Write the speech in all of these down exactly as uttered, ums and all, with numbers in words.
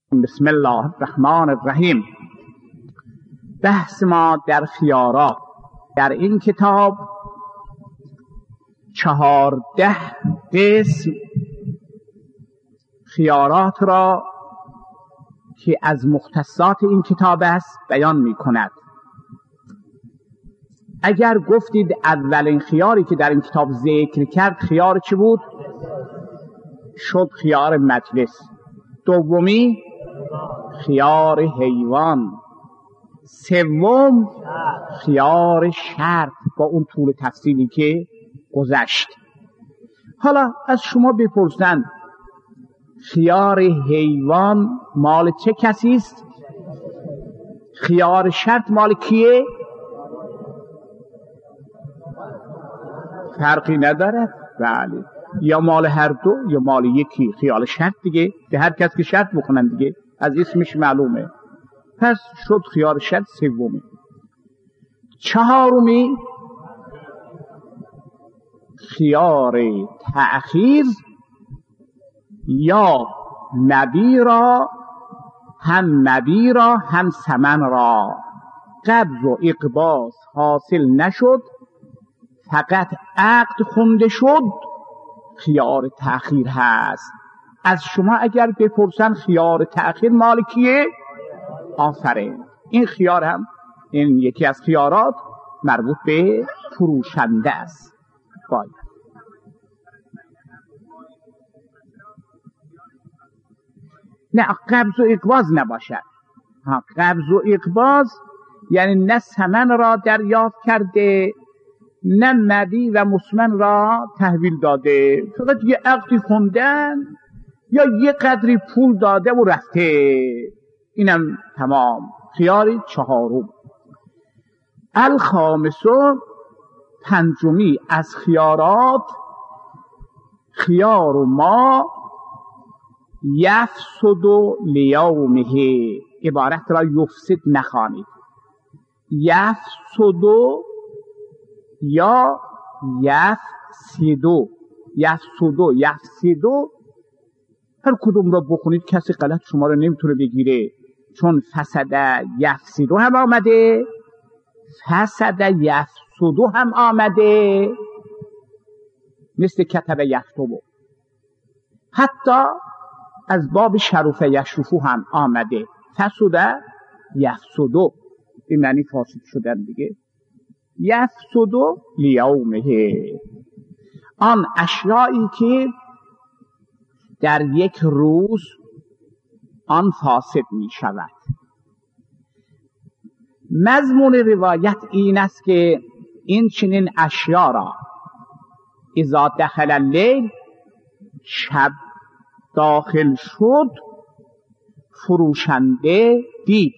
بسم الله الرحمن الرحیم. بحث ما در خیارات. در این کتاب چهارده قسم خیارات را که از مختصات این کتاب است بیان می کند. اگر گفتید اولین خیاری که در این کتاب ذکر کرد خیار چی بود؟ شد خیار مجلس. دومی خیار حیوان. سوم خیار شرط با اون طول تفصیلی که گذشت. حالا از شما بپرسن خیار حیوان مال چه کسی است؟ خیار شرط مال کیه؟ فرقی نداره. بله، یا مال هر دو یا مال یکی. خیال شرط دیگه به هر کس که شرط بکنن دیگه از اسمش معلومه. پس شد خیار شرط سومی. چهارمی خیار تأخیر، یا نبی را هم نبی را هم ثمن را قبض و اقباض حاصل نشد، فقط عقد خونده شد، خیار تأخیر هست. از شما اگر بپرسن خیار تأخیر مال کیه؟ آفرین. این خیار هم این یکی از خیارات مربوط به فروشنده است. باید نه قبض و اقباض نباشد. ها، قبض و اقباض یعنی نه ثمن را دریافت کرده نه مبیع و مسمن را تحویل داده، فقط یه عقدی خوندن یا یه قدری پول داده و رفته. اینم تمام. خیار چهارم. الخامسو پنجمی از خیارات خیار ما یفسد لیومه. عبارت را یفسد نخوانید. یفسد یا یفسدو یفسدو یفسدو هر کدوم را بخونید کسی غلط شما را نمیتونه بگیره، چون فسد یفسدو هم آمده، فسد یفسدو هم آمده، مثل کتب یکتبو. حتی از باب شرف یشرفو هم آمده، فسد یفسدو، این معنی فاسد شدن دیگه. یفسدو لیومه، آن اشیایی که در یک روز آن فاسد می شود. مضمون روایت این است که این چنین اشیا را اذا دخل اللیل، شب داخل شد، فروشنده دید،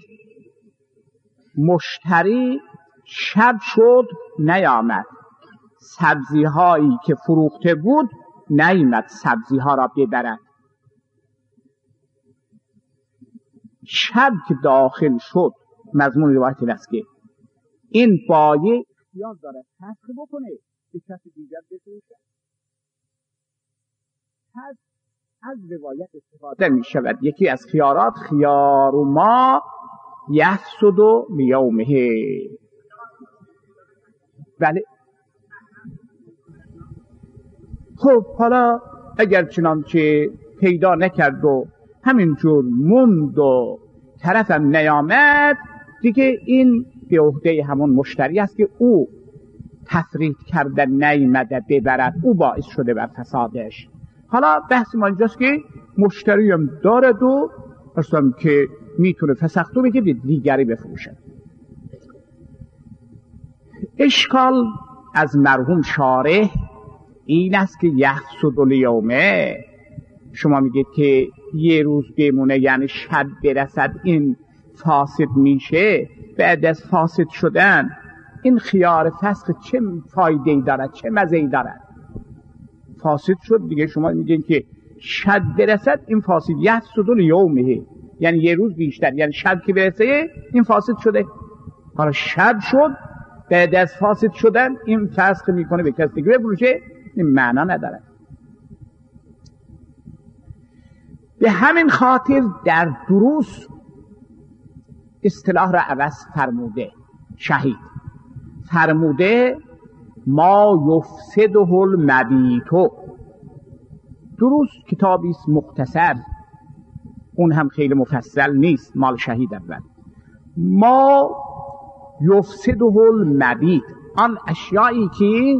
مشتری شب شد نیامد، سبزی هایی که فروخته بود نیامد سبزی ها را ببرد. شب که داخل شد، مضمون روایت است که این بایع اختیار داره فسخ بکنه که کسی دیگر بفروشه. پس از روایت استفاده می شود. یکی از خیارات خیار ما یفسد لیومه. بله. خب حالا اگر چنانچه پیدا نکرد و همینجور موند و طرفم نیامد دیگه، این به عهده همون مشتری است که او تفرید کرده نیامده ببرد، او باعث شده بر فسادش. حالا بحث ما اینجاست که مشتری هم دارد و اصلا که میتونه فسختو بگه به دیگری بفروشه. اشکال از مرحوم شارح این است که یفسد الیومه، شما میگید که یه روز بمونه یعنی شب برسد این فاسد میشه. بعد از فاسد شدن این خیار فسخ چه فایده‌ای دارد، چه مزه‌ای دارد؟ فاسد شد دیگه، شما میگید که شب برسد این فاسد. یفسد الیومه یعنی یه روز بیشتر، یعنی شب که برسه این فاسد شده. حالا شب شد، بعد از فاسد شدن این فسخ میکنه به کسی دیگه بفروشه، این معنا نداره. به همین خاطر در دروس اصطلاح را عوض فرموده. شهید فرموده ما یفسده المبیت. دروس کتابی است مختصر، اون هم خیلی مفصل نیست، مال شهید اول. ما یفسده المبیت، آن اشیایی که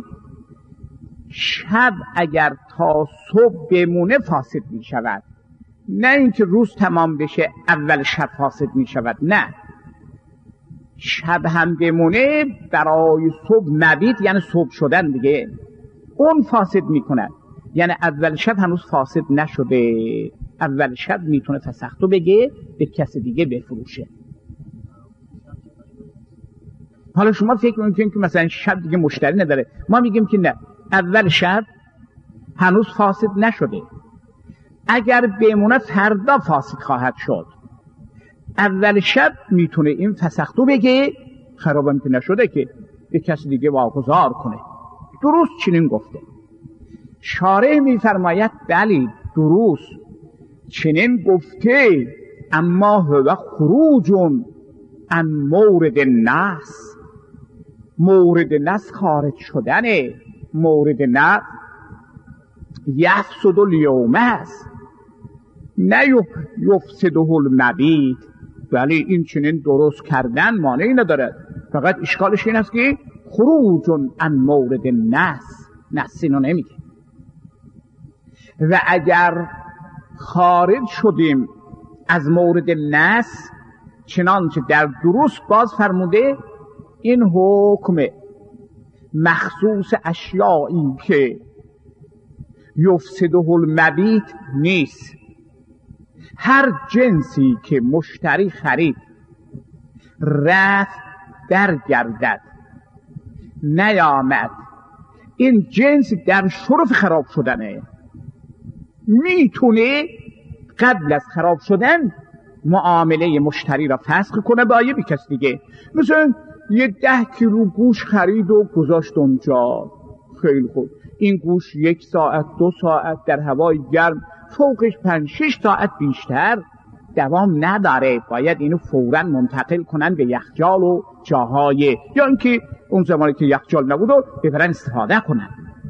شب اگر تا صبح بمونه فاسد می شود، نه اینکه روز تمام بشه اول شب فاسد می شود، نه، شب هم بمونه برای صبح مبیت یعنی صبح شدن دیگه، اون فاسد می کند. یعنی اول شب هنوز فاسد نشده، اول شب میتونه فسختو بگه به کسی دیگه بفروشه. حالا شما فکر میکنید که مثلا شب دیگه مشتری نداره، ما میگیم که نه، اول شب هنوز فاسد نشده، اگر بمونه فردا فاسد خواهد شد. اول شب میتونه این فسختو بگه، خراب هم که نشده که به کسی دیگه واگذار کنه. درست چنین گفته. شارح میفرماید بلی درست چنین گفته، اما هو خروج عن مورد النص، مورد نص خارج شدنه. مورد نص یفسد الیوم است، نه یفسده المبیت. ولی این چنین درست کردن مانعی نداره، فقط اشکالش این است که خروج عن مورد النص، نص اینو نمیگه. و اگر خارج شدیم از مورد نص، چنانچه در دروس باز فرموده این حکم مخصوص اشیایی که یفسده المبیت نیست. هر جنسی که مشتری خرید رفت برگردد نیامد، این جنس در شرف خراب شدنه، میتونه قبل از خراب شدن معامله مشتری را فسخ کنه با یه کس دیگه. مثلا یه ده کیلو گوش خرید و گذاشت اونجا، خیلی خوب، این گوش یک ساعت دو ساعت در هوای گرم، فوقش پنج شش ساعت بیشتر دوام نداره، باید اینو فوراً منتقل کنن به یخچال و جاهای، یا اینکه اون زمانی که یخچال نبود و ببرن استفاده کنن.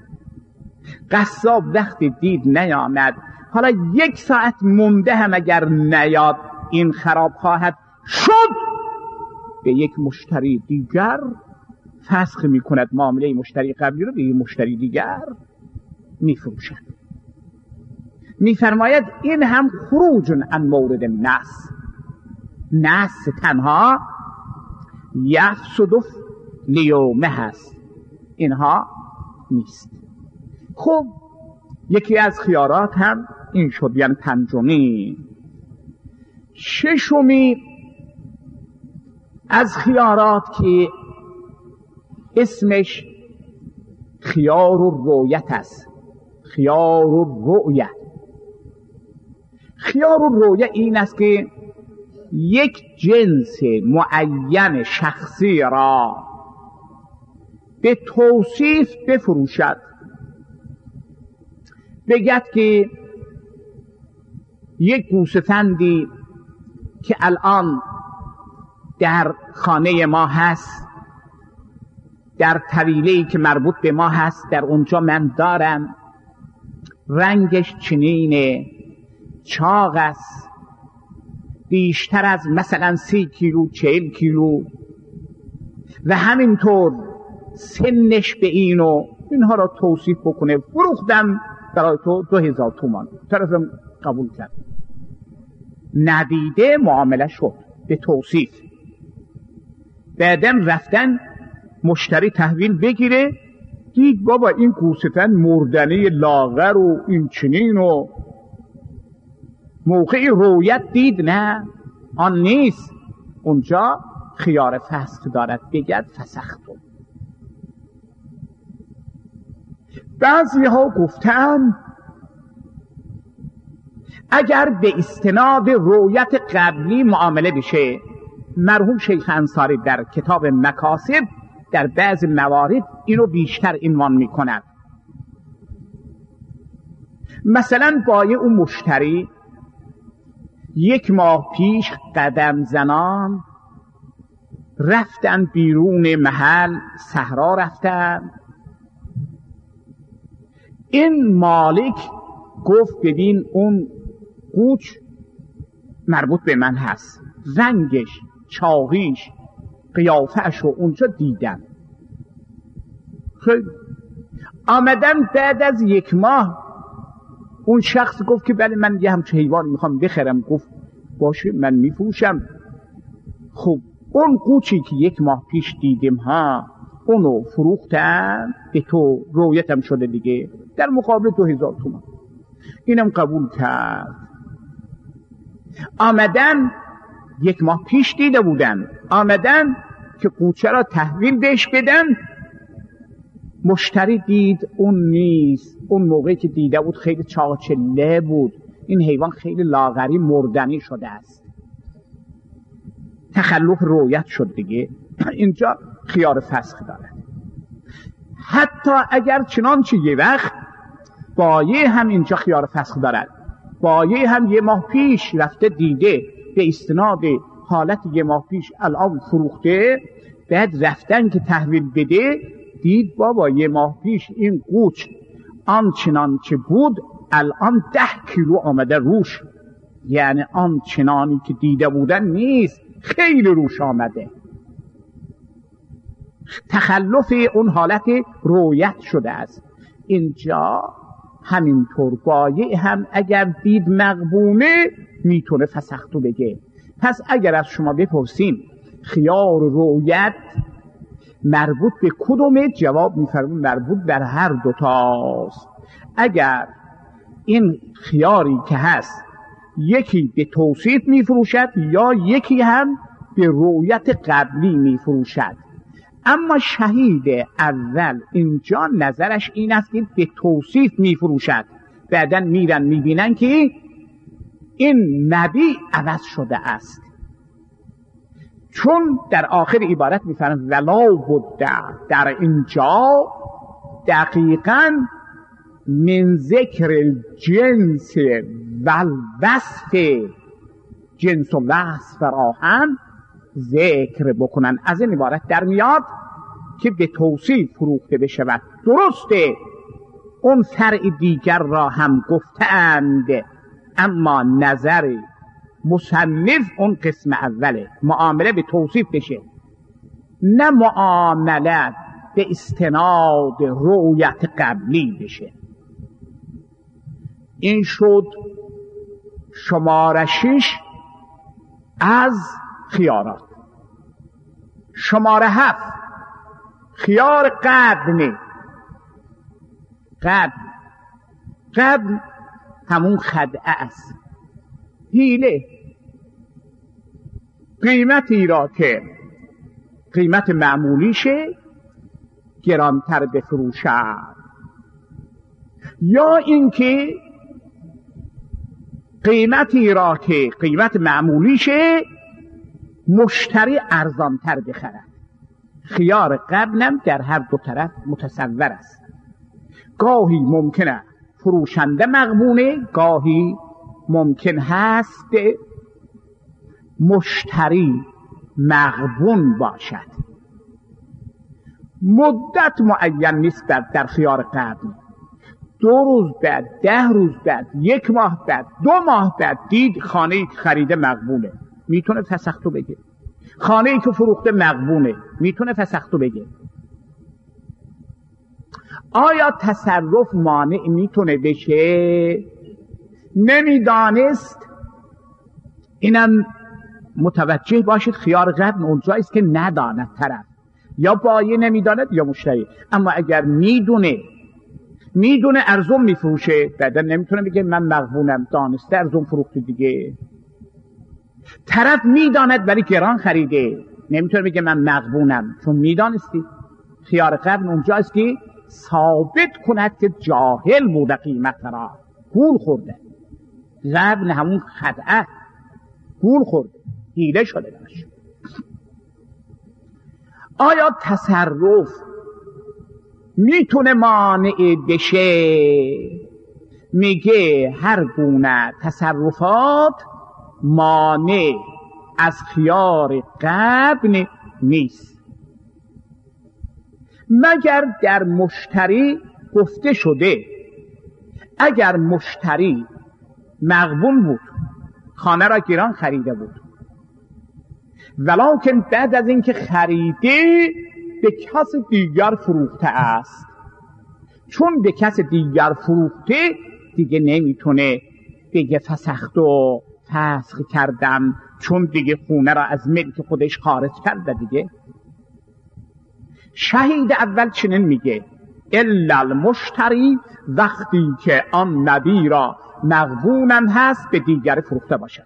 قصاب وقتی دید نیامد، حالا یک ساعت مونده هم اگر نیاد این خراب خواهد شد، به یک مشتری دیگر فسخ می کند معامله مشتری قبلی رو به یک مشتری دیگر می فروشد. می فرماید این هم خروج عن مورد النص، نص تنها یفسد لیومه هست، اینها نیست. خب یکی از خیارات هم این شد، یعنی پنجمی. ششمی از خیارات که اسمش خیار و رؤیت است، خیار و رؤیت. خیار و رؤیت این است که یک جنس معین شخصی را به توصیف بفروشد، بگد که یک گوسفندی که الان در خانه ما هست، در طویله‌ای که مربوط به ما هست، در اونجا من دارم، رنگش چنینه، چاق است، بیشتر از مثلا سی کیلو چهل کیلو و همینطور سنش به اینو اینها را توصیف بکنه، فروختم برای تو دو هزار تومان، طرفم قبول کرد، ندیده معامله شد به توصیف. بعدم رفتن مشتری تحویل بگیره، دید بابا این گوسفند مردنی لاغر و این چنین، و موقع رویت دید نه آن نیست، اونجا خیار فسخ دارد، بگد فسختم. بعضی ها گفتن اگر به استناد رویت قبلی معامله بشه، مرحوم شیخ انصاری در کتاب مکاسب در بعض موارد اینو بیشتر عنوان می کند. مثلا با اون مشتری یک ماه پیش قدم زنان رفتن بیرون محل، صحرا رفتن. این مالک گفت ببین اون قوچ مربوط به من هست، رنگش، چاقیش، قیافه‌اش رو اونجا دیدم. خیلی آمدن بعد از یک ماه اون شخص گفت که بله من یه همچه حیوان میخوام بخرم. گفت باشه من میفروشم. خب اون قوچی که یک ماه پیش دیدیم ها اونو فروختن به تو، رویتم شده دیگه، در مقابل دو هزار تومان. اینم قبول کرد. آمدن یک ماه پیش دیده بودن، آمدن که قوچه را تحویل بهش بدن. مشتری دید اون نیست. اون موقعی که دیده بود خیلی چاچله بود. این حیوان خیلی لاغری مردنی شده است. تخلف رویت شد دیگه. اینجا خیار فسخ دارد. حتی اگر چنانچه یه وقت بایع هم اینجا خیار فسخ دارد. بایع هم یه ماه پیش رفته دیده، به استناد حالت یه ماه پیش الان فروخته، بعد رفتن که تحویل بده دید بابا یه ماه پیش این قوچ آنچنان چه بود الان ده کیلو آمده روش، یعنی آنچنانی که دیده بودن نیست، خیلی روش آمده. تخلف اون حالت رویت شده است. اینجا همینطور بایع هم اگر دید مغبونه میتونه فسختو بگه. پس اگر از شما بپرسیم خیار رویت مربوط به کدومه، جواب میفرمون مربوط بر هر دوتاست. اگر این خیاری که هست یکی به توصیف میفروشد یا یکی هم به رویت قبلی میفروشد، اما شهید اول اینجا نظرش این است که به توصیف میفروشد، بعدا میرن میبینن که این مبیع عوض شده است. چون در آخر عبارت میفرماید ولا بد، در اینجا دقیقاً من ذکر الجنس و وصف، جنس و وصف را هم ذکر بکنن. از این عبارت در میاد که به توصیف فروخته بشود. درسته اون فرع دیگر را هم گفتند، اما نظر مصنف اون قسم اوله، معامله به توصیف بشه، نه معامله به استناد رویت قبلی بشه. این شد شماره شش از خیارات. شماره هفت خیار قبل. قبل قبل همون خدعه است، حیله. قیمتی را که قیمت معمولیشه گرانتر بفروشد، یا اینکه قیمتی را که قیمت معمولیشه مشتری ارزانتر بخرد. خیار قبلم در هر دو طرف متصور است. گاهی ممکنه فروشنده مغبونه، گاهی ممکن هست مشتری مغبون باشد. مدت معین نیست در, در خیار قبل. دو روز بعد، ده روز بعد، یک ماه بعد، دو ماه بعد دید خانه ای که خریده مغبونه، میتونه فسختو بگه. خانه ای که فروخته مغبونه، میتونه فسختو بگه. آیا تصرف مانع میتونه بشه؟ نمیدانست. اینم متوجه باشید خیار قبل اونجاییست که نداند طرف، یا بایع نمیداند یا مشتری. اما اگر میدونه میدونه ارزون میفروشه، بعدا نمیتونه بگه من مغبونم، دانسته ارزون فروخته دیگه. طرف میداند ولی گران خریده، نمیتونه بگه من مغبونم، چون میدانستی. خیار قبل اونجاست که ثابت کند که جاهل بوده، قیمت را گول خورده. قبل همون خدعه، گول خورده، حیله شده باشه. آیا تصرف میتونه مانع بشه؟ میگه هر گونه تصرفات مانع از خیار غبن نیست، مگر در مشتری گفته شده اگر مشتری مغبون بود، خانه را گران خریده بود، ولکن بعد از اینکه خریده به کس دیگر فروخته است، چون به کس دیگر فروخته دیگه نمیتونه بگه فسخت و فسخ کردم، چون دیگه خونه را از ملک خودش خارج کرده دیگه. شهید اول چنین میگه الا المشتری، وقتی که آن نبی را مغبونم هست به دیگر فروخته باشد.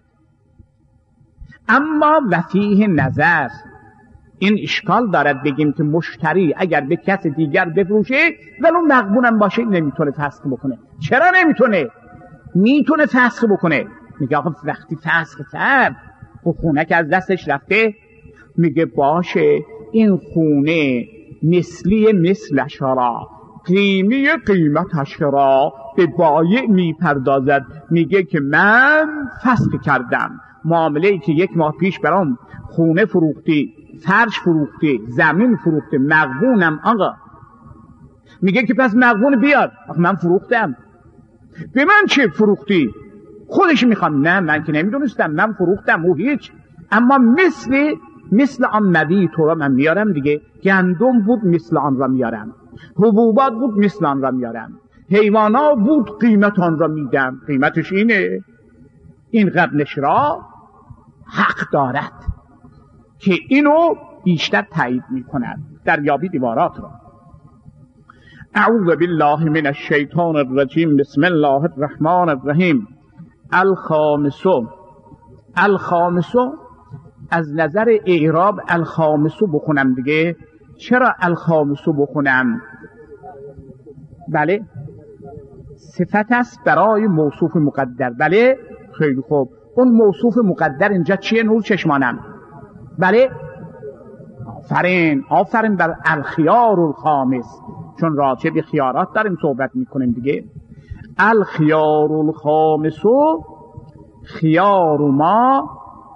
اما وفیه نظر، این اشکال دارد بگیم که مشتری اگر به کس دیگر بفروشه ولو مغبونم باشه نمیتونه فسخ بکنه. چرا نمیتونه؟ میتونه فسخ بکنه. میگه آقا وقتی فسخ کرد و خونه که از دستش رفته، میگه باشه این خونه مثلی مثلش را، قیمه قیمتش را به بایع میپردازد. میگه که من فسخ کردم، معامله‌ای که یک ماه پیش برام خونه فروختی، فرش فروختی، زمین فروختی، مغبونم آقا. میگه که پس مغبون بیار. من فروختم. به من چه فروختی؟ خودش میخوام. نه من که نمیدونستم، من فروختم او هیچ. اما مثل مثل آن نبی تو را من میارم دیگه. گندم بود مثل آن را میارم، حبوبات بود مثل آن را میارم، حیوانا بود قیمت آن را میدم. قیمتش اینه. این غبنش را حق دارد که اینو بیشتر تایید میکند. دریابی دیوارات را. اعوذ بالله من الشیطان الرجیم. بسم الله الرحمن الرحیم. الخامسو. الخامسو از نظر اعراب الخامسو بخونم دیگه. چرا الخامسو بخونم؟ بله صفت است برای موصوف مقدر. بله خیلی خوب. اون موصوف مقدر اینجا چیه نور چشمانم؟ بله آفرین آفرین بر الخیار الخامس، چون راجع به خیارات داریم صحبت میکنیم دیگه. الخیار الخامسو، خیار ما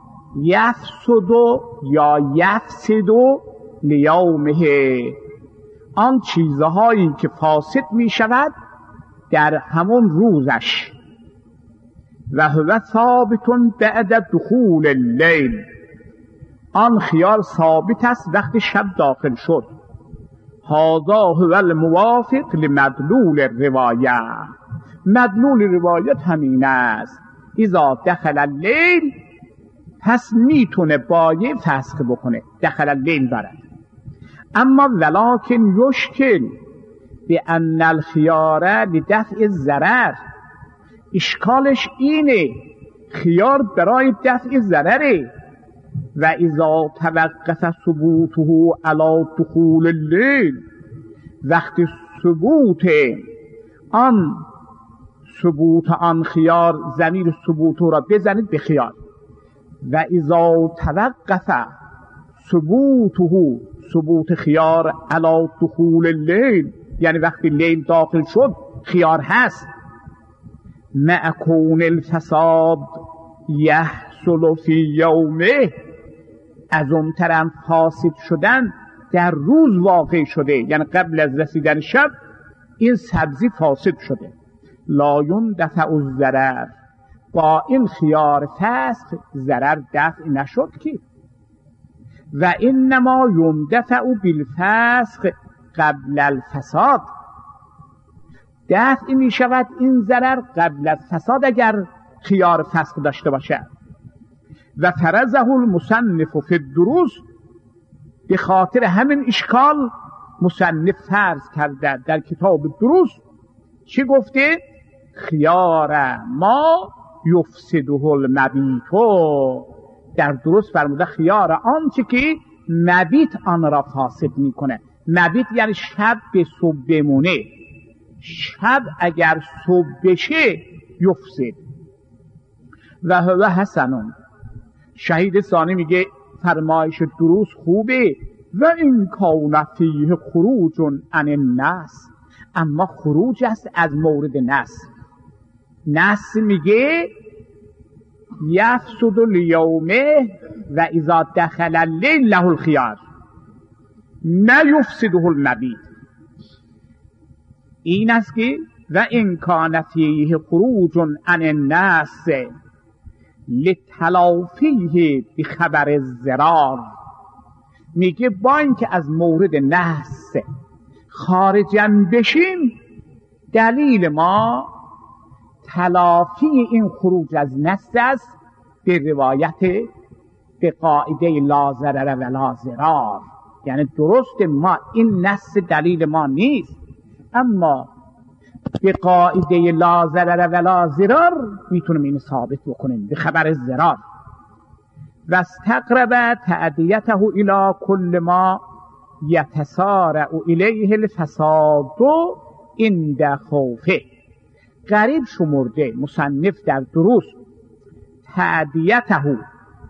یفسدو یا یفسدو لیومه، آن چیزهایی که فاسد می شود در همون روزش. و هو ثابتون بعد دخول اللیل، آن خیار ثابت است وقتی شب داخل شد. هذا هو الموافق لمدلول الروایه، مدلول روایت همین است. اذا دخل اللیل، پس میتونه بایع فسخ بکنه. دخل اللیل دارد. اما ولکن یشکل به ان الخیار لدفع الضرر، اشکالش اینه خیار برای دفع ضرره. و اذا توقف ثبوته علی دخول اللیل، وقتی ثبوت آن ثبوت آن خیار، ضمیر ثبوت را بزنید به خیار. و اذا توقف ثبوته، ثبوت خیار علی دخول اللیل، یعنی وقتی لیل داخل شد خیار هست. مع کون الفساد یحصل فی یومه، از اونترم فاسد شدن در روز واقع شده، یعنی قبل از رسیدن شب این سبزی فاسد شده. لا یندفع الضرر، با این خیار فسخ ضرر دفع نشد که. و انما یندفع بالفسخ قبل الفساد، دفع می شود این ضرر قبل از فساد اگر خیار فسخ داشته باشد. و فرضه المصنف فی الدروس، به خاطر همین اشکال مصنف فرض کرده در کتاب دروس. چی گفته؟ خیار ما یفسده المبیت، در دروس فرموده خیار آنچه که مبیت آن را فاسد میکنه. مبیت یعنی شب به صبح بمونه، شب اگر صبح بشه یفسد. و هو حسنون. شهید ثانی میگه فرمایش دروس خوبه. و این کان فیه خروج عن النص، اما خروج است از مورد نص. نص میگه یفسد الیومه و اذا دخل اللیل له الخیار نه یفسده المبیت. این است که و ان کان فیه خروج عن الناس لتلافیه بخبر الضرار. میگه با اینکه از مورد نحس خارجن بشیم، دلیل ما تلافی این خروج از نحس است به روایت به قاعده لا ضرر ولا ضرار. یعنی درست ما این نحس دلیل ما نیست، اما به قاعده لا ضرر ولا ضرار میتونیم این ثابت بکنیم به خبر ضرار. و استقرب تعدیته الى کل ما یتسارع الیه الفساد عند خوفه. قریب شمرده مصنف در دروس تعدیته،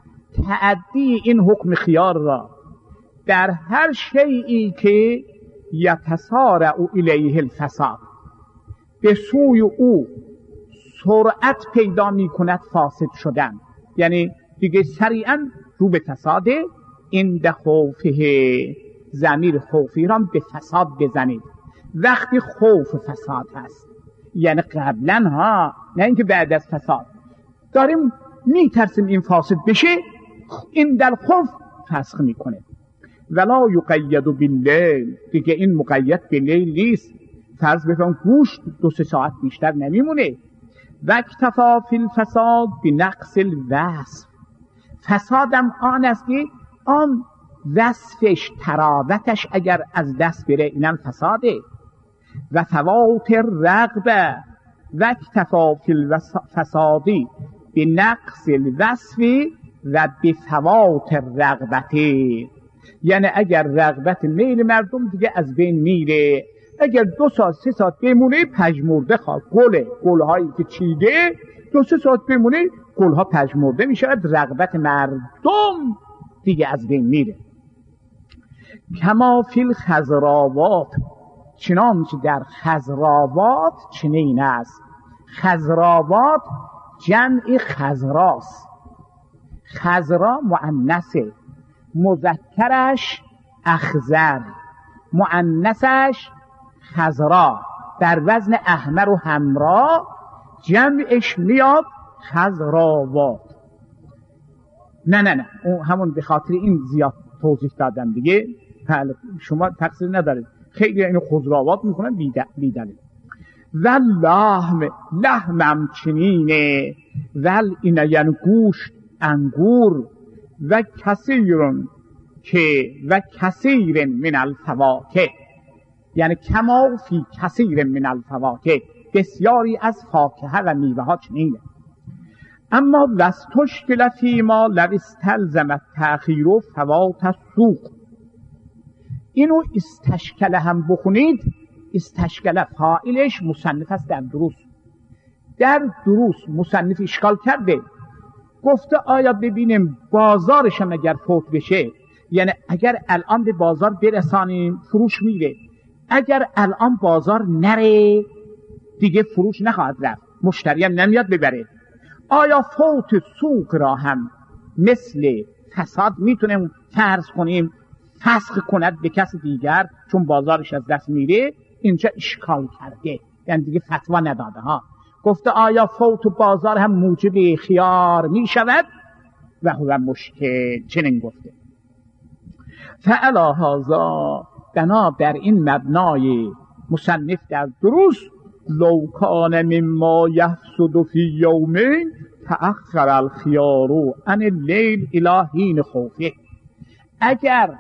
تعدی این حکم خیار را در هر شیئی که یتسارع الیه الفساد، به سوی او سرعت پیدا می کند فاسد شدن، یعنی دیگه سریعا رو به فساده. عند خوفه، ضمیر خوفی را به فساد بزنید وقتی خوف فساد هست، یعنی قبلا ها، نه اینکه بعد از فساد داریم می ترسیم این فاسد بشه، این در خوف فسخ می کنه. ولا یقید باللیل، دیگه این مقید به لیل نیست. فرض بفرم گوشت دو سه ساعت بیشتر نمیمونه. و اکتفا فی الفساد بنقص الوصف. فسادم آن است که آن وصفش، تراوتش اگر از دست بره، اینم فساده. و فوات الرغبه و اکتفا فی الفسادی بنقص الوصف و بفوات الرغبته. یعنی اگر رغبت میل مردم دیگه از بین میره، اگر دو ساعت سه ساعت بمونه پژمرده خواه گله، گلهایی که چیده دو سه ساعت بمونه گلها پژمرده میشه، رغبت مردم دیگه از بین میره. کما فی الخضراوات، چنانچه در خضراوات چنین است. خضراوات جمع خضراست. خضرا مؤنثه، مذکرش اخضر، مؤنثش خضرا، در وزن احمر و حمرا، جمعش میاد خضراوات. نه نه نه اون همون به خاطر این زیاد توضیح دادم دیگه، شما تقصیر ندارید. خیلی اینو خضراوات میکنن بی دلیل. و لحم، لحمم چنینه. ول اینا یعنی گوشت، انگور. و کثیرون که و کثیر من الفواکه، یعنی کما فی کثیر من الفواکه، بسیاری از فاکهه و میوه ها چنینه. اما وستشکل فیما لو استلزم التأخیر و فوات السوق. اینو استشکل هم بخونید. استشکل فاعلش مصنف است در دروس. در دروس مصنف اشکال کرده، گفته آیا ببینیم بازارش هم اگر فوت بشه، یعنی اگر الان به بازار برسانیم فروش میره، اگر الان بازار نره دیگه فروش نخواهد رفت، مشتری هم نمیاد ببره. آیا فوت سوق را هم مثل فساد میتونیم فرض کنیم فسخ کند به کسی دیگر چون بازارش از دست میره؟ اینجا اشکال کرده، یعنی دیگه فتوا نداده ها. گفته آیا فوت بازار هم موجب خیار می شود؟ و هو مشکل چنین گفته. فعلا هذا، بنا بر این مبنای مصنف در دروس، لو کان مما یفسد فی یومین تأخر الخیار عن اللیل الی حین خوفه. اگر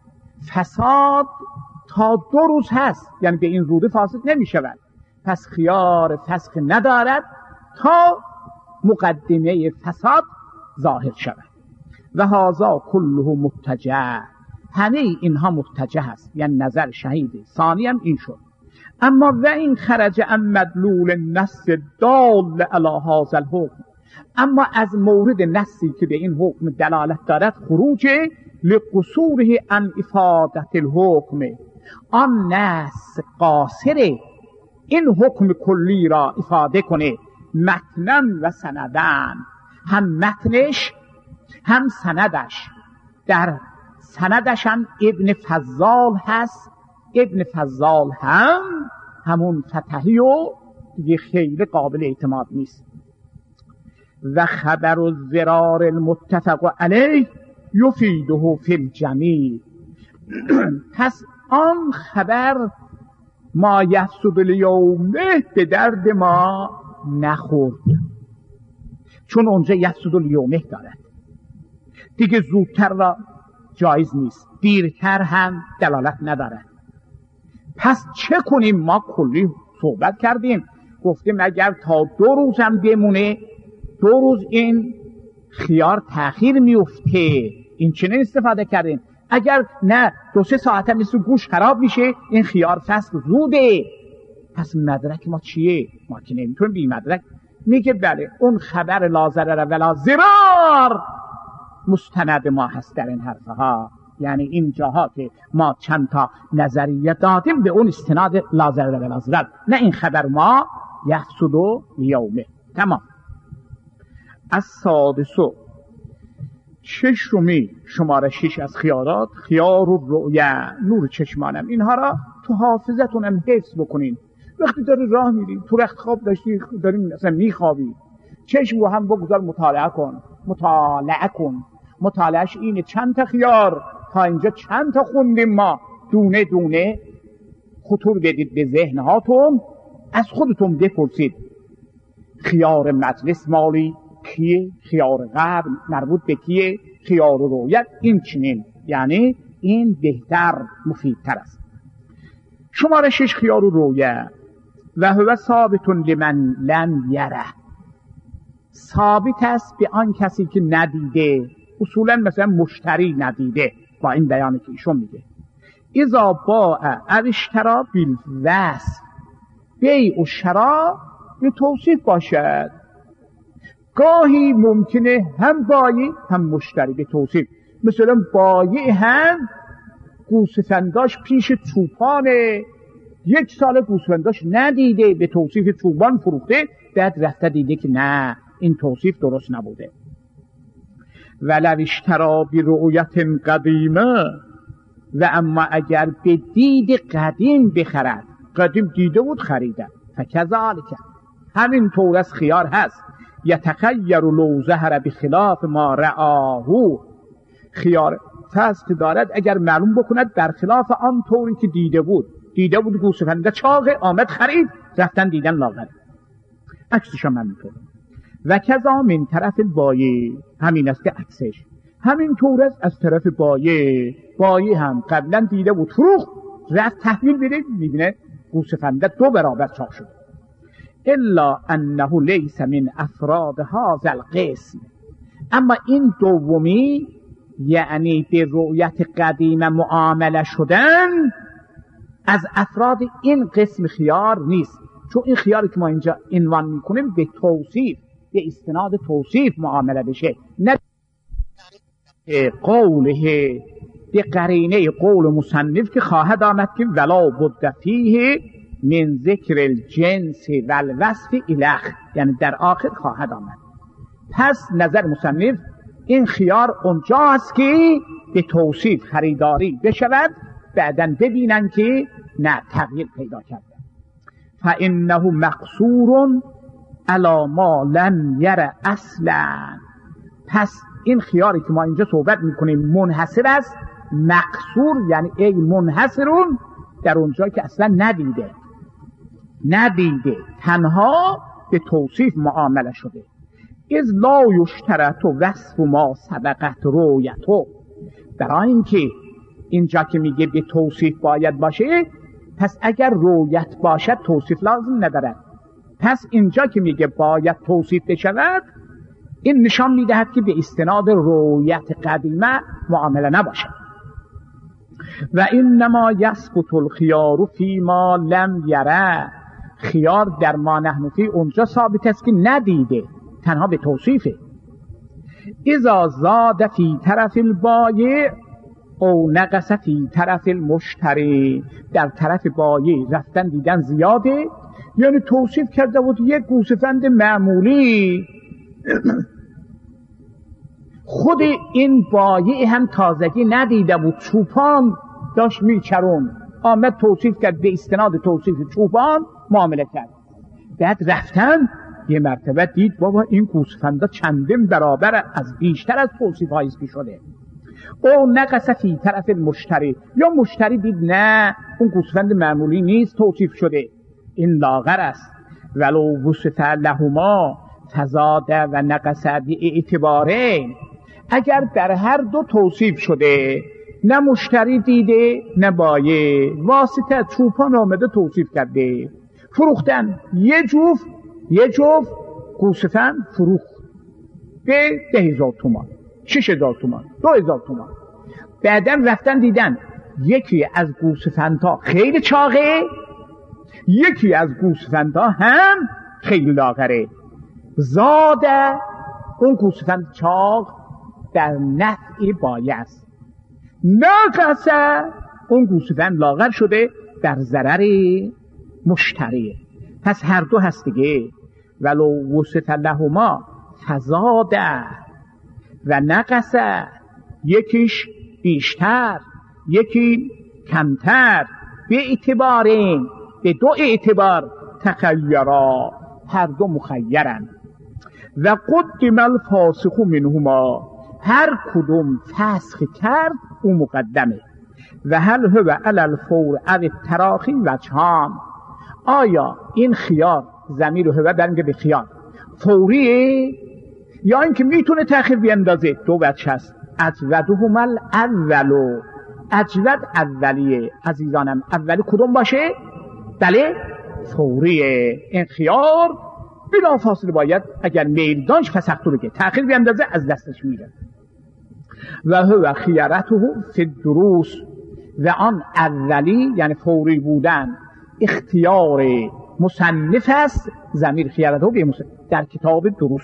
فساد تا دو روز هست، یعنی به این روده فاسد نمی شود، پس خیار فسخ ندارد تا مقدمه فساد ظاهر شود. و هذا کله متجه، همه اینها متجه است، یعنی نظر شهید ثانی هم این شد. اما و این خرج عن مدلول النص دال علی هذا الحکم، اما از مورد نصی که به این حکم دلالت دارد خروج لقصوره عن افادت الحکم، آن نص قاصره این حکم کلی را افاده کنه متنن و سندن، هم متنش هم سندش. در سندش هم ابن فضال هست. ابن فضال هم همون فتحی و دیگه خیلی قابل اعتماد نیست. و خبر الضرار المتفق علیه یفیده فی الجمیع. پس آن خبر ما یفسد الیومه به درد ما نخورد، چون اونجا یفسد الیومه دارد دیگه. زودتر را جایز نیست، دیرتر هم دلالت ندارد. پس چه کنیم؟ ما کلی صحبت کردیم، گفتیم اگر تا دو روز هم بمونه، دو روز این خیار تأخیر میفته، این چنین استفاده کردیم. اگر نه دو سه ساعت هم مثل گوش خراب میشه، این خیار فصل زوده. پس مدرک ما چیه؟ ما که نمیتونیم بی مدرک. میگه بله اون خبر لا ضرر ولا ضرار مستند ما هست در این حرفها. یعنی این جاها که ما چند تا نظریه دادیم به اون استناد لا ضرر ولا ضرار، نه این خبر ما یحسد یومه. تمام. از سادسو ششمی شماره شش از خیارات، خیار و رؤیا، نور چشمانم. اینها را تو حافظتونم حفظ بکنین. وقتی داری راه میری، تو رخت خواب داشتی داری مثلا میخوابی، چشم رو هم بگذار مطالعه کن. مطالعه کن. مطالعهش اینه چند تا خیار تا اینجا چند تا خوندیم ما، دونه دونه خطور بدید به ذهنهاتون، از خودتون بپرسید خیار مجلس مالی کیه، خیار قبل مربوط به کیه، خیار رویت این چنین. یعنی این بهتر مفیدتر است. شماره شش خیار رویت. و هو ثابت لمن لم یره. ثابت است به آن کسی که ندیده. اصولا مثلا مشتری ندیده. با این بیانی که ایشون میگه اذا باع اشترا بالوصف، بیع و شرا به توصیف باشد. گاهی ممکنه هم بایی هم مشتری به توصیف. مثلا بایی هم گوسفنداش پیش چوپانه، یک سال گوسفنداش ندیده، به توصیف چوبان فروخته، بعد رفته دیده که نه این توصیف درست نبوده. ولو اشترا برؤیت قدیمه، و اما اگر به دید قدیم بخرد، قدیم دیده بود خریده، فکذالک همین طور از خیار هست. یتخیر لو ظهر بخلاف ما رآهو. خیار فصل دارد اگر معلوم بکند برخلاف آن طوری که دیده بود. دیده بود گوسفنده چاقه، آمد خرید، رفتن دیدن لاغر. عکسش هم همینطور. و کذا من طرف بایع، همین است که عکسش همین طور است از طرف بایع. بایع هم قبلا دیده بود فروخت، رفت تحویل بده، میبینه گوسفنده دو برابر چاق شد. الا انه لیس من افراد هذا القسم. اما این دومی، یعنی به رؤیت قدیم معامله شدن، از افراد این قسم خیار نیست. چون این خیاری که ما اینجا عنوان میکنیم به توصیف، به استناد توصیف معامله بشه، نه قوله به قرینه قول مصنف که خواهد آمد که ولا بد فیه من ذکر الجنس و الوصف الخ، یعنی در آخر خواهد آمد. پس نظر مصنف این خیار اونجاست که به توصیف خریداری بشود، بعدن ببینن که نه تغییر پیدا کرده. فانه مقصور علی ما لم یره اصلا. پس این خیاری که ما اینجا صحبت میکنیم منحصر است، مقصور یعنی ای منحصرون در اونجا که اصلا ندیده ندیده تنها به توصیف معامله شده. از لا یشترط وصف ما سبقت رؤیتو. برای اینکه اینجا که میگه به توصیف باید باشه، پس اگر رؤیت باشد توصیف لازم ندارد. پس اینجا که میگه باید توصیف بشود، این نشان میدهد که به استناد رؤیت قدیمه معامله نباشد. و انما یسقط الخیار فی ما لم یره. خیار در ما نحن فی اونجا ثابت است که ندیده، تنها به توصیفه. اذا زاد فی طرف البایع او نقص فی طرف المشتری. در طرف بایع رفتن دیدن زیاده، یعنی توصیف کرده بود یک گوسفند معمولی خود این بایع هم تازگی ندیده بود، چوپان داشت میچرون، آمد توصیف کرد، به استناد توصیف چوپان معامله کرد. بعد رفتن یه مرتبه دید بابا این گوسفندا چندین برابر از بیشتر از توصیف هایی که شده. او نقص فی طرف مشتری، یا مشتری دید نه اون گوسفند معمولی نیست توصیف شده، این لاغر است. ولو وصف لهما تزاد و نقص بی اعتباره، اگر در هر دو توصیف شده، نه مشتری دیده نه بایع، واسطه چوپان آمده توصیف کرده، فروختن یه جوف یه جوف گوسفند فروخت به ده هزار تومان، شش هزار تومان، دو هزار تومان. بعداً رفتن دیدن یکی از گوسفندها خیلی چاقه، یکی از گوسفندها هم خیلی لاغره. زاده اون گوسفند چاق در نفع بایع است، نقصه اون گوسفند لاغر شده در ضرر مشتریه. پس هر دو هست دیگه. ولو وصف لهما تزاده و نقصه، یکیش بیشتر یکی کمتر، به اعتبارین به دو اعتبار تخیرا، هر دو مخیرن. و قدم الفاسخ منهما، هر کدوم فسخ کرد او مقدمه. و هل هو علی الفور او التراخی وجهان، آیا این خیار، ضمیر هو برمیگه به خیار، فوریه یا اینکه میتونه تأخیر بیندازه؟ دو وجه هست. اجودهما الاولو، اجود اولیه. عزیزانم اولی کدوم باشه؟ بله فوریه. این خیار بلا فاصله باید اگر میل داشت فسخته بگه، تأخیر بیندازه از دستش میره. و هو خیارته فی الدروس، و آن اولی یعنی فوری بودن اختیار مصنف است. ضمیر خیارته به مصنف در کتاب دروس.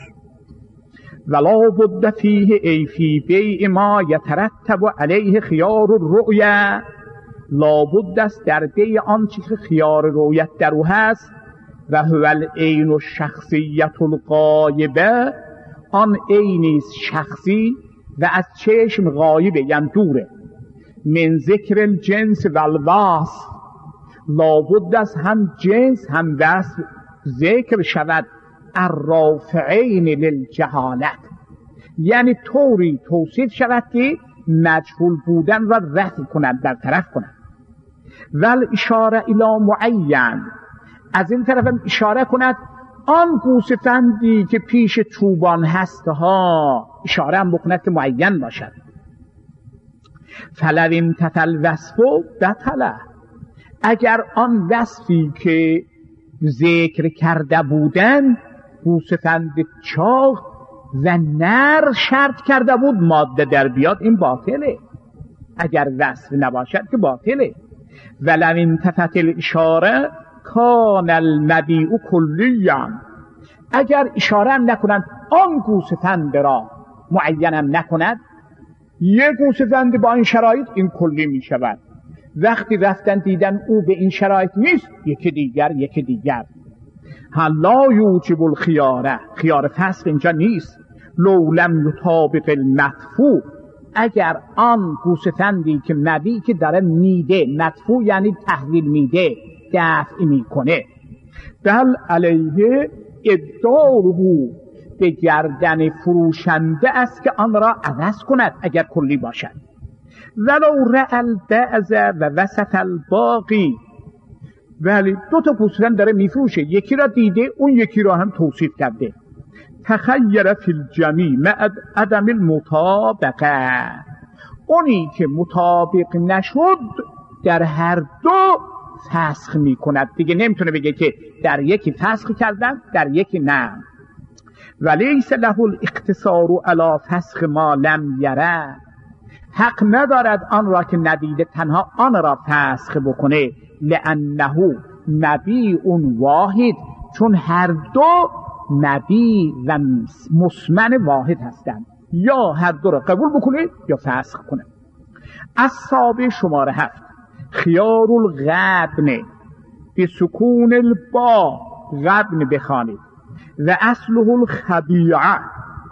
ولا بد فیه ای فی بیع ما یترتب علیه خیار الرؤیه، لابد است در بیع آن چیز که خیار رؤیت در او هست. و هو العین الشخصیت الغایبه، آن عینی شخصی و از چشم غایبه یعنی دوره. من ذکر الجنس و الوصف، لابد است هم جنس هم وصف ذکر شود. الرافعین للجهالت، یعنی طوری توصیف شود که مجهول بودن را رفع کنند، برطرف کنند. ول اشاره الی معین، از این طرف هم اشاره کند آن گوسفندی که پیش چوبان هست ها، اشاره هم بکند که معین باشد. فلو امتثل وصف بطل، اگر آن وصفی که ذکر کرده بودن گوسفند چاق و نر شرط کرده بود ماده در بیاد، این باطله. اگر وصف نباشد که باطله. ولو انتفت الاشاره کان المبیع کلیا، اگر اشاره هم نکنند آن گوسفند را معین هم نکند، یک گوسفند با این شرایط این کلی می شود. وقتی رفتن دیدن او به این شرایط نیست، یکی دیگر یکی دیگر. لا یوجب الخیاره، خیار فسخ اینجا نیست. لو لم یطابق المدفوع، اگر آن گوسفندی که مبیع که داره میده، مدفوع یعنی تحویل میده، دفع میکنه، بل علیه اداره، به گردن فروشنده است که آن را عوض کند اگر کلی باشد. ولو رأى بعض و وسط الباقی، ولی دو تا گوسفند داره میفروشه، یکی را دیده اون یکی را هم توصیف کرده. تخیر فی الجمیع مع عدم المطابقه، اونی که مطابق نشد در هر دو فسخ میکند دیگه. نمیتونه بگه که در یکی فسخ کردن در یکی نه. ولیس له الاقتصار علی فسخ ما لم یره، حق ندارد آن را که ندیده تنها آن را فسخ بکنه. لانه مبیع واحد، چون هر دو مبیع و مسمن واحد هستند، یا هر دو را قبول بکنه یا فسخ کنه. السابع شماره هفت، خیار الغبن به سکون البا، غبن بخوانید. و اصله الخبیعه،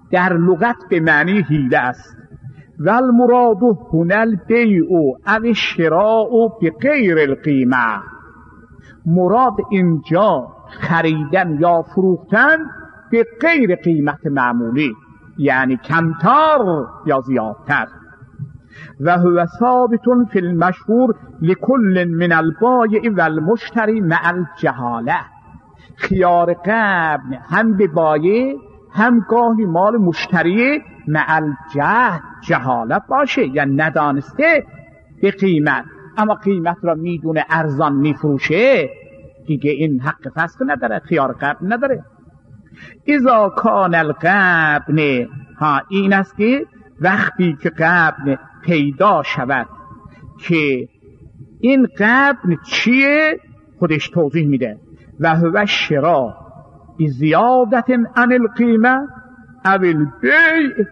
در لغت به معنی حیله است. و المراد هنا البیع او الشراء بغیر القیمه، مراد اینجا خریدن یا فروختن به غیر قیمت معمولی، یعنی کمتر یا زیادتر. و هو ثابت فی المشهور لكل من البایع و المشتری مع الجهاله. خیار قبل هم به بایع هم گاهی مال مشتری مع الجهل، جهالت باشه یا ندانسته به قیمت، اما قیمت را میدونه ارزان میفروشه، دیگه این حق فسخ نداره، خیار قبل نداره. اذا کان القبن، ها این است که وقتی که قبن پیدا شود که این قبن چیه خودش توضیح میده. و هو شرا بزیادت عن القیمه او البیع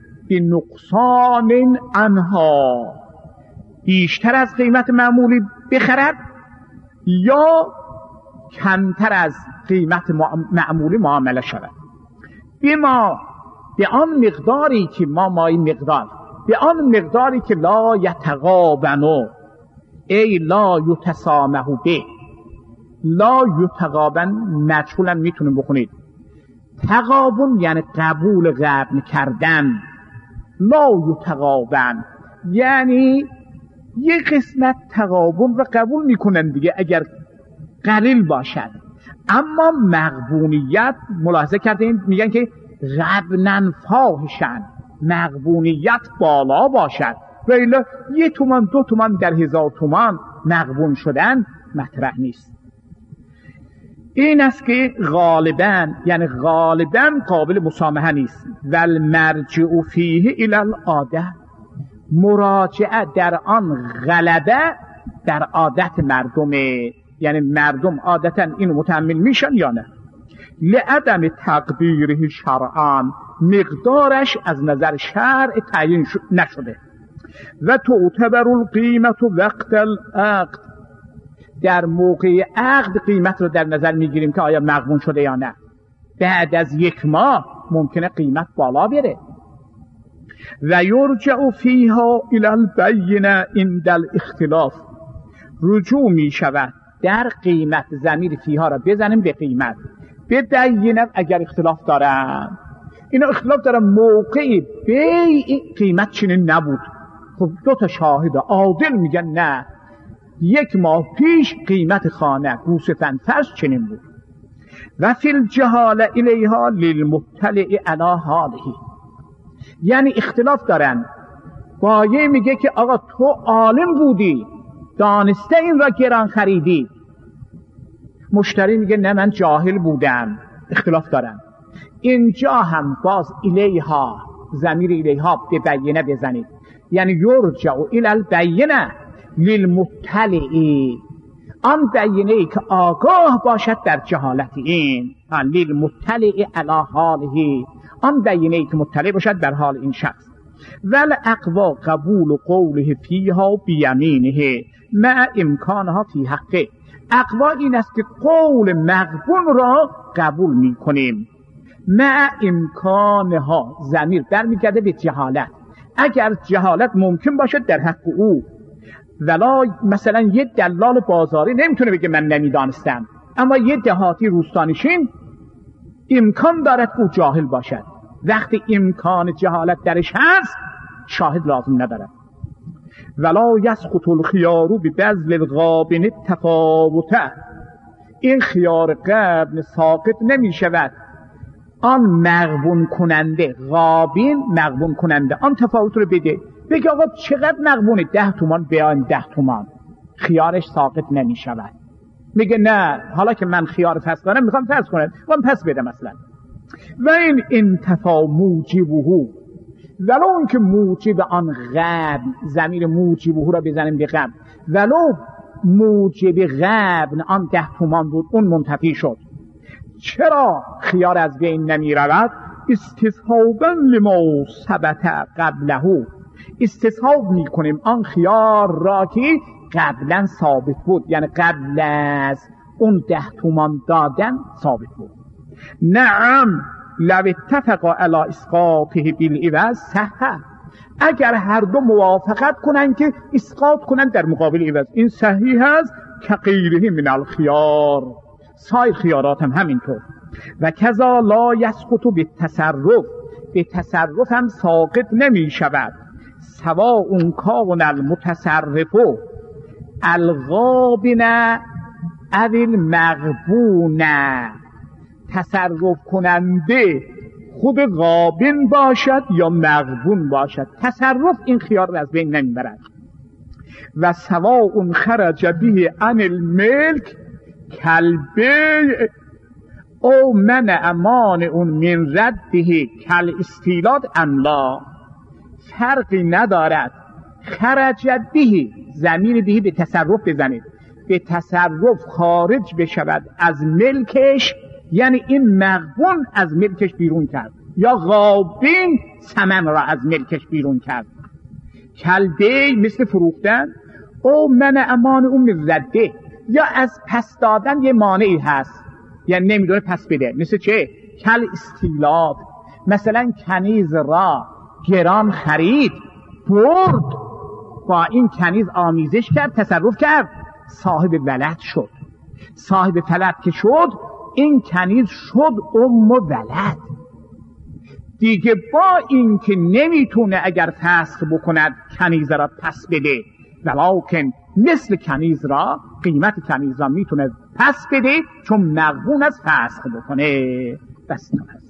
بنقصان عنها، بیشتر از قیمت معمولی بخرد یا کمتر از قیمت معمولی معامله شود. به ما به آن مقداری که ما مای مقدار به آن مقداری که لا یتقابنو ای لا یتسامحو به، لا یتقابن مجهول هم میتونیم بخونید، تقابن یعنی قبول قبن کردن، لا یتقابن یعنی یک قسمت تقابل و قبول میکنن دیگه اگر قلیل باشد، اما مغبونیت ملاحظه کردین میگن که غبنن فاحشن، مغبونیت بالا باشد، ولی یک تومان دو تومان در هزار تومان مغبون شدن مطرح نیست. این است که غالباً یعنی غالباً قابل مسامحه نیست. و المرجع فیه الی العاده، مراجعه در آن غلبه در عادت مردمه، یعنی مردم عادتاً اینو متحمل میشن یا نه، لعدم تقدیره شرعاً، مقدارش از نظر شرع تعیین نشده. و تعتبر القیمت وقت العقد، در موقع عقد قیمت رو در نظر میگیریم که آیا مغبون شده یا نه. بعد از یک ماه ممکنه قیمت بالا بره. و یرجع فیها الی البینه عند الاختلاف، رجوع می شود در قیمت، ضمیر فیها را بزنیم به قیمت، به بینه اگر اختلاف دارن. اینا اختلاف دارن موقع بیع قیمت چنین نبود، خب دو تا شاهد عادل میگن نه یک ماه پیش قیمت خانه گوسفند فرض چنین بود. و فی الجهاله الیها للمطلع علی حاله، یعنی اختلاف دارن، بایع میگه که آقا تو عالم بودی دانسته این را گران خریدی، مشتری میگه نه من جاهل بودم، اختلاف دارن. اینجا هم باز الیها، ضمیر الیها به بینه بزنید، یعنی یرجع الی البینه للمطلعی، آن بینه ای که آگاه باشد در جهالت این، للمطلع علی حاله، آن بینه ای که مطلع باشد در حال این شخص. ول اقوا قبول قوله فیها بیمینه مع امکانها فی حقه، اقوا این است که قول مغبون را قبول می کنیم، مع امکانها ضمیر برمیگرده به جهالت، اگر جهالت ممکن باشد در حق او، ولا مثلا یه دلال بازاری نمیتونه بگه من نمیدانستم، اما یه دهاتی روستانیشین امکان دارد او جاهل باشد، وقتی امکان جهالت درش هست شاهد لازم ندارد. ولا یسقط الخیار ببذل الغابن تفاوته، این خیار قبل ساقط نمی شود آن مغبون کننده، غابین مغبون کننده آن تفاوت رو بده، بگه آقا چقدر مغبونه، ده تومان بیاین ده تومان، خیارش ساقط نمی شود. میگه نه حالا که من خیار فسخ دارم میخوام فسخ کنم، من پس بده مثلا. و این انتفا موجبه، ولو اون که موجب آن غبن، ضمیر موجبه را بزنیم به غبن، ولو موجب غبن آن ده تومان بود اون منتفی شد. چرا خیار از بین نمی رود؟ استصحابا لما ثبت قبله، استصحاب می کنیم آن خیار را که قبلا ثابت بود، یعنی قبل از اون ده تومان دادن ثابت بود. نعم لو اتفقا علی اسقاطه بالعوض صح، اگر هر دو موافقت کنن که اسقاط کنن در مقابل عوض، این صحیح است که غیره من الخيار، سایر خیارات هم همینطور. و کذا لا یسقط بالتصرف، به تصرف هم ساقط نمی شود. سواء کان المتصرف الغابن او المغبون، تصرف کننده خود غابن باشد یا مغبون باشد، تصرف این خیار را از بین نمیبرد. و سواء خرج به عن الملک کلبه او من امان اون من رده کل استیلاد ام لا، فرقی ندارد. خرج به، زمین به به تصرف بزنید، به تصرف خارج بشود از ملکش، یعنی این مغبون از ملکش بیرون کرد، یا غابین ثمن را از ملکش بیرون کرد. کلبه مثل فروختن، او من امان اون رده، یا از پس دادن یه مانعی هست، یعنی نمیدونه پس بده. مثل چه؟ کل استیلاد، مثلا کنیز را گران خرید، برد، با این کنیز آمیزش کرد، تصرف کرد، صاحب ولد شد. صاحب ولد که شد، این کنیز شد ام ولد دیگه. با این که نمیتونه اگر فسخ بکند کنیز را پس بده، ولکن مثل کنیز را، قیمت کنیز را میتونه پس بده، چون مغبون از فسخ بکنه. بس